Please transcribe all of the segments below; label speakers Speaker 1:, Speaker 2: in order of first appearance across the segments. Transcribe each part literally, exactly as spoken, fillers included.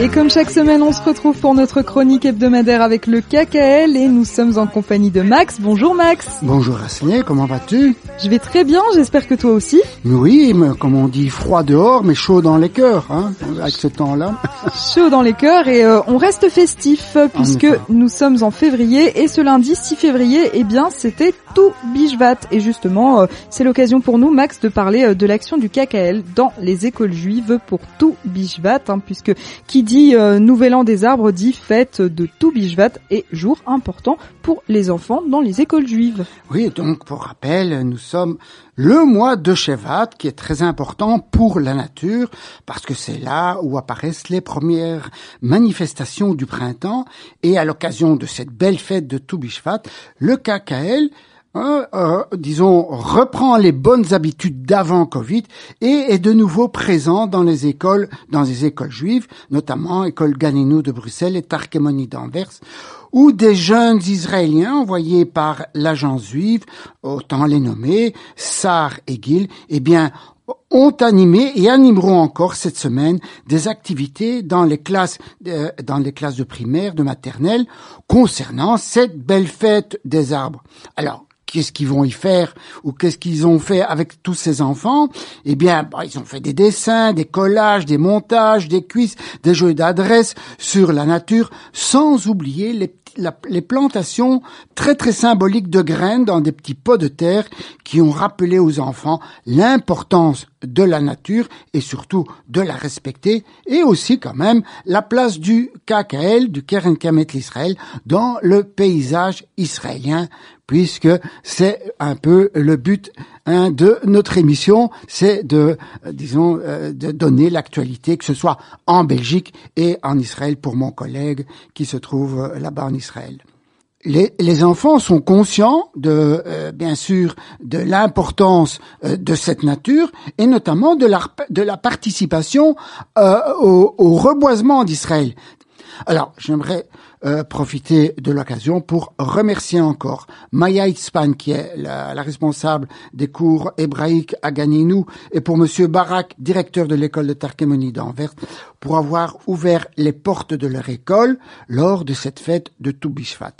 Speaker 1: Et comme chaque semaine, on se retrouve pour notre chronique hebdomadaire avec le K K L et nous sommes en compagnie de Max. Bonjour Max.
Speaker 2: Bonjour Asseline, comment vas-tu?
Speaker 1: Je vais très bien, j'espère que toi aussi.
Speaker 2: Oui, mais comme on dit, froid dehors, mais chaud dans les cœurs, hein, avec ce temps-là.
Speaker 1: Chaud dans les cœurs et euh, on reste festif puisque nous sommes en février et ce lundi six février, eh bien c'était tout Bishvat. Et justement, euh, c'est l'occasion pour nous, Max, de parler euh, de l'action du K K L dans les écoles juives pour tout Bishvat, hein, puisque qui dit euh, Nouvel An des arbres dit fête de tout Bishvat et jour important pour les enfants dans les écoles juives.
Speaker 2: Oui, donc pour rappel, nous sommes le mois de Shevat qui est très important pour la nature parce que c'est là où apparaissent les premières manifestations du printemps et à l'occasion de cette belle fête de tout Bishvat, le K K L Euh, euh, disons, reprend les bonnes habitudes d'avant Covid et est de nouveau présent dans les écoles, dans les écoles juives, notamment école Ganenou de Bruxelles et Tarkemoni d'Anvers, où des jeunes Israéliens envoyés par l'agence juive, autant les nommer, Sar et Gil, eh bien, ont animé et animeront encore cette semaine des activités dans les classes, euh, dans les classes de primaire, de maternelle, concernant cette belle fête des arbres. Alors, qu'est-ce qu'ils vont y faire ou qu'est-ce qu'ils ont fait avec tous ces enfants? Eh bien, bah, ils ont fait des dessins, des collages, des montages, des quiz, des jeux d'adresse sur la nature, sans oublier les, la, les plantations très très symboliques de graines dans des petits pots de terre qui ont rappelé aux enfants l'importance de la nature et surtout de la respecter et aussi quand même la place du K K L, du Keren Kamet l'Israël dans le paysage israélien puisque c'est un peu le but hein, de notre émission, c'est de, euh, disons, euh, de donner l'actualité, que ce soit en Belgique et en Israël pour mon collègue qui se trouve euh, là-bas en Israël. Les, les enfants sont conscients de, euh, bien sûr, de l'importance euh, de cette nature et notamment de la, de la participation euh, au, au reboisement d'Israël. Alors, j'aimerais euh, profiter de l'occasion pour remercier encore Maya Itzpan, qui est la, la responsable des cours hébraïques à Ganenou, et pour Monsieur Barak, directeur de l'école de Tarkemoni d'Anvers, pour avoir ouvert les portes de leur école lors de cette fête de tout Bishvat.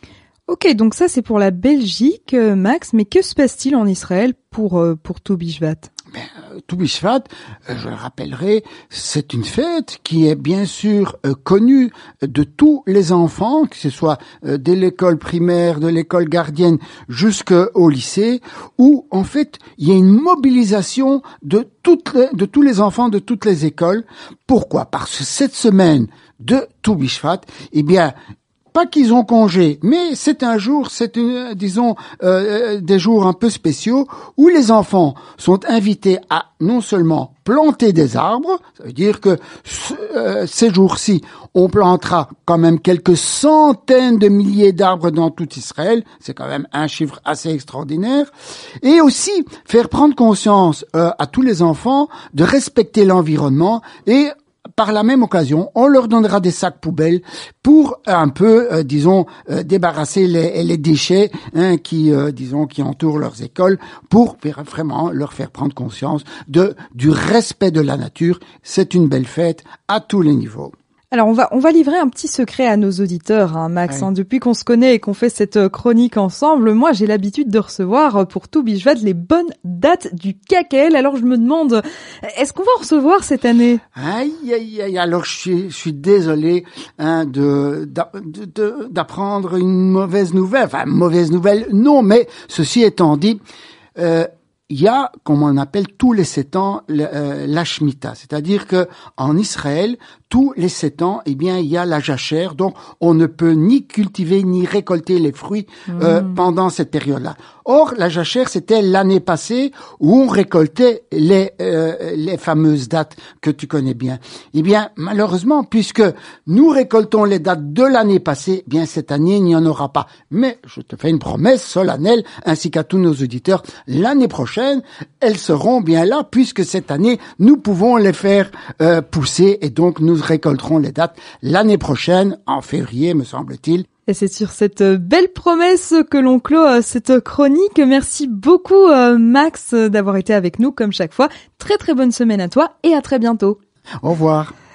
Speaker 1: Ok, donc ça c'est pour la Belgique, Max, mais que se passe-t-il en Israël pour, euh, pour tout Bishvat?
Speaker 2: Ben, tout Bishvat, je le rappellerai, c'est une fête qui est bien sûr euh, connue de tous les enfants, que ce soit euh, dès l'école primaire, de l'école gardienne jusqu'au lycée, où en fait il y a une mobilisation de toutes les, de tous les enfants de toutes les écoles. Pourquoi? Parce que cette semaine de tout Bishvat, eh bien pas qu'ils ont congé, mais c'est un jour, c'est une, disons, euh, des jours un peu spéciaux où les enfants sont invités à non seulement planter des arbres, ça veut dire que euh, ces jours-ci, on plantera quand même quelques centaines de milliers d'arbres dans tout Israël, c'est quand même un chiffre assez extraordinaire, et aussi faire prendre conscience euh, à tous les enfants de respecter l'environnement et par la même occasion, on leur donnera des sacs poubelles pour un peu, euh, disons, euh, débarrasser les, les déchets hein, qui, euh, disons, qui entourent leurs écoles, pour faire, vraiment leur faire prendre conscience de du respect de la nature. C'est une belle fête à tous les niveaux.
Speaker 1: Alors on va on va livrer un petit secret à nos auditeurs, hein, Max.
Speaker 2: Oui.
Speaker 1: Hein, depuis qu'on se connaît et qu'on fait cette chronique ensemble, moi j'ai l'habitude de recevoir pour tout Bishvat les bonnes dates du K K L. Alors je me demande, est-ce qu'on va en recevoir cette année?
Speaker 2: Aïe aïe aïe. Alors je suis je suis désolé hein, de, de, de d'apprendre une mauvaise nouvelle. Enfin mauvaise nouvelle non, mais ceci étant dit. Euh, Il y a, comme on appelle, tous les sept ans, le, euh, la Shemitah. C'est-à-dire que en Israël, tous les sept ans, eh bien, il y a la jachère. Donc, on ne peut ni cultiver ni récolter les fruits euh, mmh. pendant cette période-là. Or, la jachère, c'était l'année passée où on récoltait les euh, les fameuses dates que tu connais bien. Eh bien, malheureusement, puisque nous récoltons les dates de l'année passée, eh bien, cette année, il n'y en aura pas. Mais je te fais une promesse solennelle, ainsi qu'à tous nos auditeurs, l'année prochaine, elles seront bien là, puisque cette année, nous pouvons les faire euh, pousser, et donc nous récolterons les dates l'année prochaine, en février, me semble-t-il.
Speaker 1: Et c'est sur cette belle promesse que l'on clôt cette chronique. Merci beaucoup, Max, d'avoir été avec nous, comme chaque fois. Très très bonne semaine à toi et à très bientôt.
Speaker 2: Au revoir.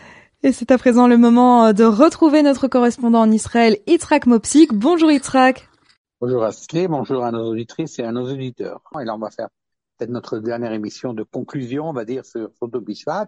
Speaker 1: Et c'est à présent le moment de retrouver notre correspondant en Israël, Yitzhak Mopsik. Bonjour Yitzhak.
Speaker 3: Bonjour Asley, bonjour à nos auditrices et à nos auditeurs. Et là, on va faire peut-être notre dernière émission de conclusion, on va dire, sur Tobi Bishvat.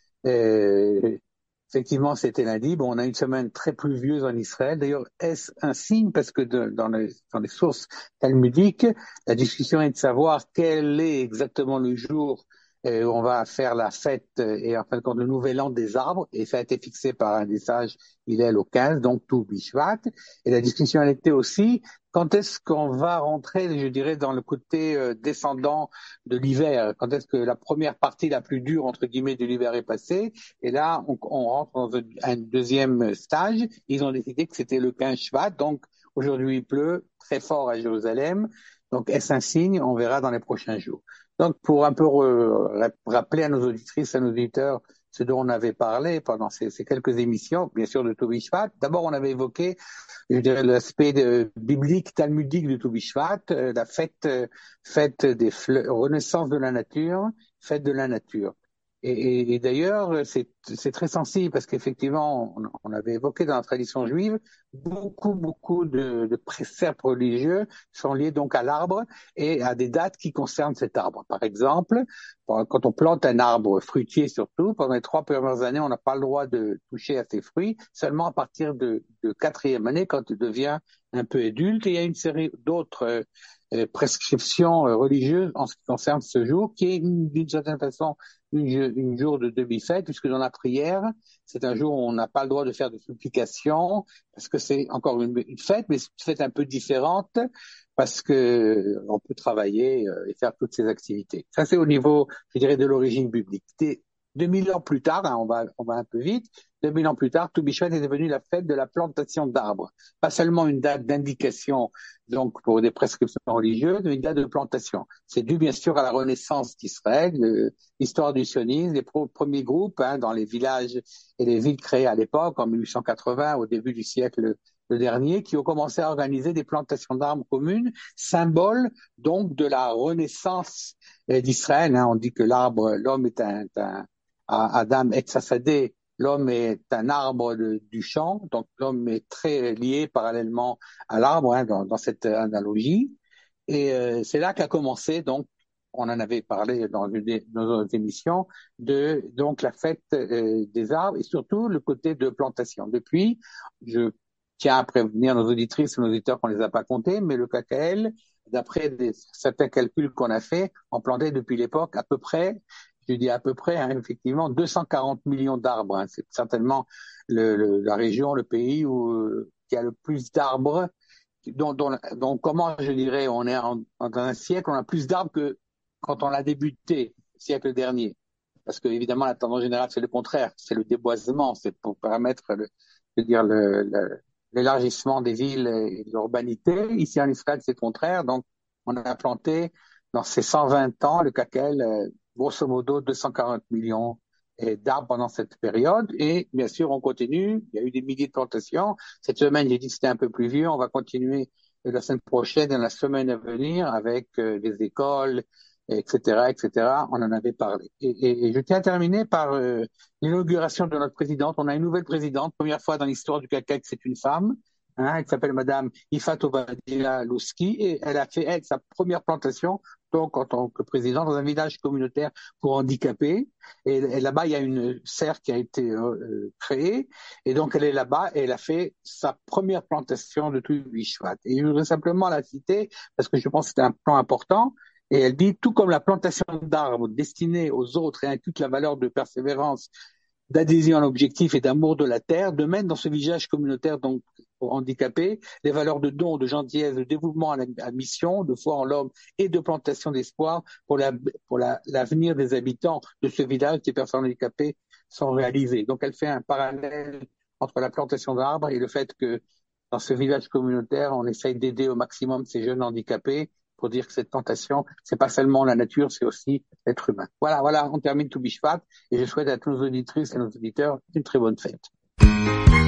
Speaker 3: Et effectivement, c'était lundi. Bon, on a une semaine très pluvieuse en Israël. D'ailleurs, est-ce un signe? Parce que de, dans, les, dans les sources talmudiques, la discussion est de savoir quel est exactement le jour où on va faire la fête et en fin de compte le nouvel an des arbres. Et ça a été fixé par un des sages, il est au quinze, donc tout Bishvat. Et la discussion elle était aussi quand est-ce qu'on va rentrer, je dirais, dans le côté euh, descendant de l'hiver? Quand est-ce que la première partie la plus dure, entre guillemets, de l'hiver est passée? Et là, on, on rentre dans un, un deuxième stage. Ils ont décidé que c'était le quinze Shvat. Donc, aujourd'hui, il pleut très fort à Jérusalem. Donc, est-ce un signe? On verra dans les prochains jours. Donc, pour un peu re, rappeler à nos auditrices, à nos auditeurs, ce dont on avait parlé pendant ces, ces quelques émissions, bien sûr, de Tobi Shvat. D'abord, on avait évoqué, je dirais, l'aspect de, biblique, talmudique de Tobi Shvat, euh, la fête, euh, fête des fleurs, renaissance de la nature, fête de la nature. Et, et, et d'ailleurs, c'est, c'est très sensible parce qu'effectivement, on, on avait évoqué dans la tradition juive, beaucoup, beaucoup de, de préceptes religieux sont liés donc à l'arbre et à des dates qui concernent cet arbre. Par exemple, quand on plante un arbre fruitier surtout, pendant les trois premières années, on n'a pas le droit de toucher à ses fruits, seulement à partir de, de quatrième année, quand il devient un peu adulte. Et il y a une série d'autres euh, euh, prescriptions euh, religieuses en ce qui concerne ce jour, qui est d'une certaine façon une, une jour de demi-fête, puisque dans la prière, c'est un jour où on n'a pas le droit de faire de supplications, parce que c'est encore une, une fête, mais c'est une fête un peu différente, parce que on peut travailler et faire toutes ces activités. Ça, c'est au niveau, je dirais, de l'origine biblique. deux mille ans plus tard, hein, on va, on va un peu vite, deux mille ans plus tard, Tobi Shvat est devenu la fête de la plantation d'arbres. Pas seulement une date d'indication, donc, pour des prescriptions religieuses, mais une date de plantation. C'est dû, bien sûr, à la renaissance d'Israël, l'histoire du sionisme, les pro- premiers groupes, hein, dans les villages et les villes créées à l'époque, en mille huit cent quatre-vingts, au début du siècle le dernier, qui ont commencé à organiser des plantations d'arbres communes, symbole donc de la renaissance d'Israël. Hein. On dit que l'arbre, l'homme est un, un Adam et Sassadeh, l'homme est un arbre de, du champ, donc l'homme est très lié parallèlement à l'arbre, hein, dans, dans cette analogie. Et euh, c'est là qu'a commencé, donc, on en avait parlé dans une de nos émissions, de donc la fête euh, des arbres et surtout le côté de plantation. Depuis, je tiens à prévenir nos auditrices et nos auditeurs qu'on les a pas comptés, mais le K K L, d'après des, certains calculs qu'on a fait, on plantait depuis l'époque à peu près, je dis à peu près, hein, effectivement, deux cent quarante millions d'arbres. Hein. C'est certainement le, le, la région, le pays où euh, qui a le plus d'arbres. Donc, donc, donc, comment je dirais, on est en, dans un siècle, on a plus d'arbres que quand on a débuté, le siècle dernier. Parce que évidemment, la tendance générale, c'est le contraire, c'est le déboisement, c'est pour permettre, le, je veux dire, le, le, l'élargissement des villes et de l'urbanité. Ici en Israël, c'est le contraire. Donc, on a planté dans ces cent vingt ans, le K K L, euh, grosso modo, deux cent quarante millions d'arbres pendant cette période. Et bien sûr, on continue. Il y a eu des milliers de plantations. Cette semaine, j'ai dit que c'était un peu plus vieux. On va continuer la semaine prochaine et la semaine à venir avec euh, les écoles, et cetera, et cetera. On en avait parlé. Et, et, et je tiens à terminer par euh, l'inauguration de notre présidente. On a une nouvelle présidente, première fois dans l'histoire du K K L que c'est une femme. Hein, elle s'appelle Madame Yifat Ovadia Louski et elle a fait elle sa première plantation donc en tant que présidente dans un village communautaire pour handicapés. Et, et là-bas il y a une serre qui a été euh, créée et donc elle est là-bas et elle a fait sa première plantation de Tobi Shvat. Et je voudrais simplement la citer parce que je pense que c'est un plan important. Et elle dit, tout comme la plantation d'arbres destinée aux autres et inculque la valeur de persévérance, d'adhésion à l'objectif et d'amour de la terre, de même dans ce village communautaire donc pour handicapés, les valeurs de don, de gentillesse, de dévouement à la à mission, de foi en l'homme et de plantation d'espoir pour la, pour la, l'avenir des habitants de ce village, des personnes handicapées sont réalisées. Donc elle fait un parallèle entre la plantation d'arbres et le fait que dans ce village communautaire, on essaye d'aider au maximum ces jeunes handicapés pour dire que cette tentation, c'est pas seulement la nature, c'est aussi l'être humain. Voilà, voilà, on termine Tobi Shvat et je souhaite à tous nos auditrices et nos auditeurs une très bonne fête.